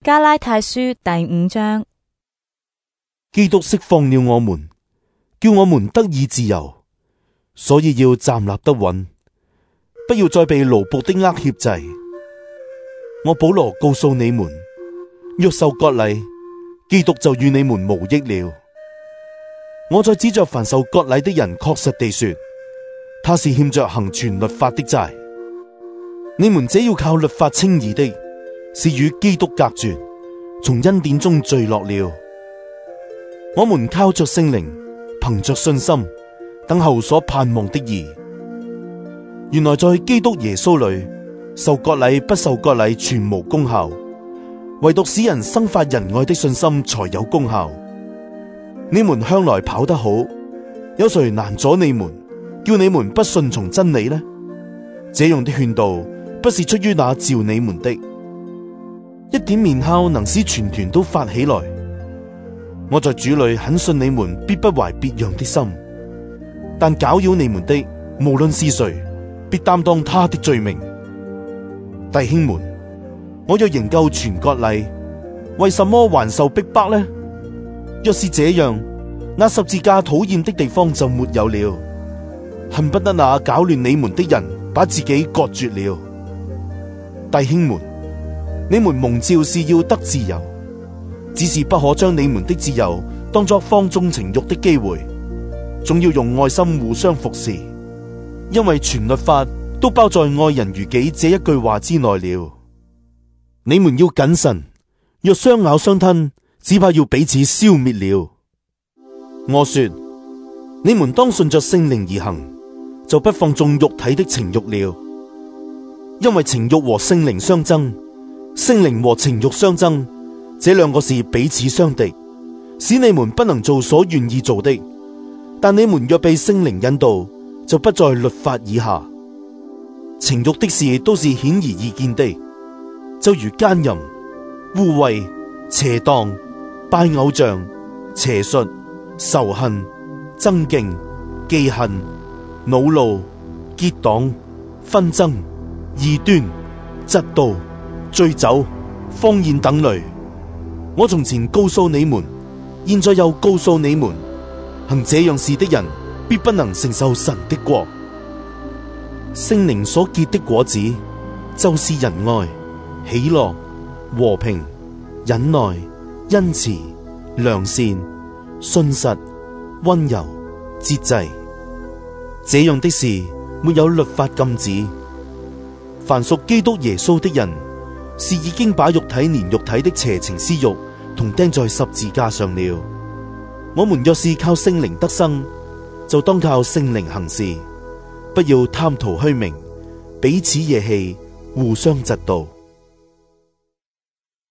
加拉太書第5章。 基督釋放了我們，叫我們得以自由，所以要站立得穩，不要再被奴僕的軛挾制。我保羅告訴你們，若受割禮，基督就與你們無益了。我再指着凡受割禮的人確實地說，他是欠着行全律法的債。你們這要靠律法稱義的，是與基督隔絕，從恩典中墜落了。我們靠着聖靈，憑着信心，等候所盼望的義。原來在基督耶穌裏，受割禮不受割禮全無功效，唯獨使人生發仁愛的信心才有功效。你們向來跑得好，有誰攔阻你們，叫你們不順從真理呢？這樣的勸導不是出於那召你們的。一點麵酵能使全團都發起來。我在主裏很信你們必不懷別樣的心，但攪擾你們的，無論是誰，必擔當他的罪名。弟兄們，我若仍舊傳割禮，為什麼還受逼迫呢？若是這樣，那十字架討厭的地方就沒有了，恨不得那攪亂你們的人把自己割絕了。弟兄們，你們蒙召是要得自由，只是不可將你們的自由當作放縱情慾的機會，總要用愛心互相服侍，因為全律法都包在愛人如己這一句話之內了。你們要謹慎，若相咬相吞，只怕要彼此消滅了。我說，你們當順着聖靈而行，就不放縱肉體的情慾了。因為情慾和聖靈相爭，聖靈和情慾相爭，這兩個是彼此相敵，使你們不能做所願意做的。但你們若被聖靈引導，就不在律法以下。情慾的事都是顯而易見的，就如奸淫、污穢、邪蕩、拜偶像、邪術、仇恨、爭競、忌恨、惱怒、結黨、紛爭、異端、嫉妒、醉酒、荒宴等類。我從前告訴你們，現在又告訴你們，行這樣事的人必不能承受神的國。聖靈所結的果子，就是仁愛、喜樂、和平、忍耐、恩慈、良善、信實、溫柔、節制。這樣的事沒有律法禁止。凡屬基督耶穌的人，是已經把肉體連肉體的邪情私慾同釘在十字架上了。我們若是靠聖靈得生，就當靠聖靈行事，不要貪圖虛名，彼此惹氣，互相嫉妒。